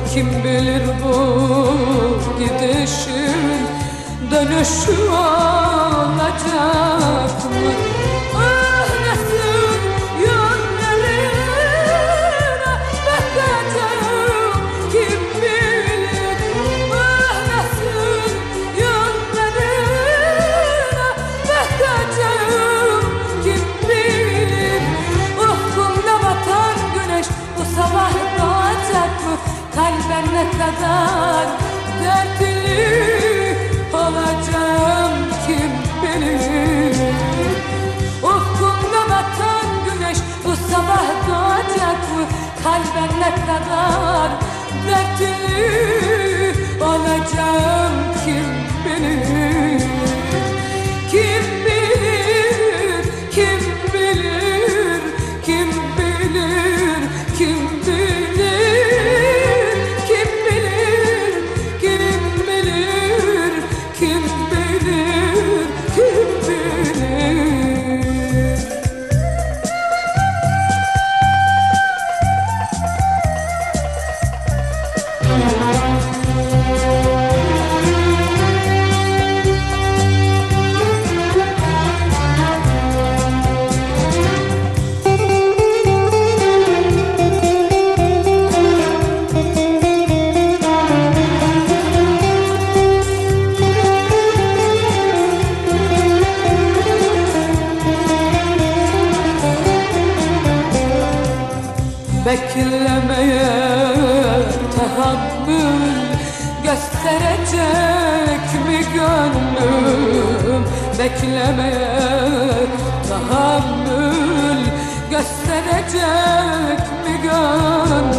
Kim bilir bu gidişin dönüşü olacak mı? Ah nasıl yönlerine bakacağım kim bilir? Ah nasıl yönlerine bakacağım kim bilir? Ufkumda batan güneş bu sabah doğacak mı? Kalben ne kadar dertli olacağım kim bilir? Ufkumda batan güneş bu sabah doğacak mı? Kalben ne kadar dertli olacağım kim bilir? Kim bilir, kim bilir, kim bilir, kim bilir, kim bilir, kim bilir, kim bilir, kim bilir. Beklemeye tahammül gösterecek mi gönlüm? Beklemeye tahammül gösterecek mi gönlüm?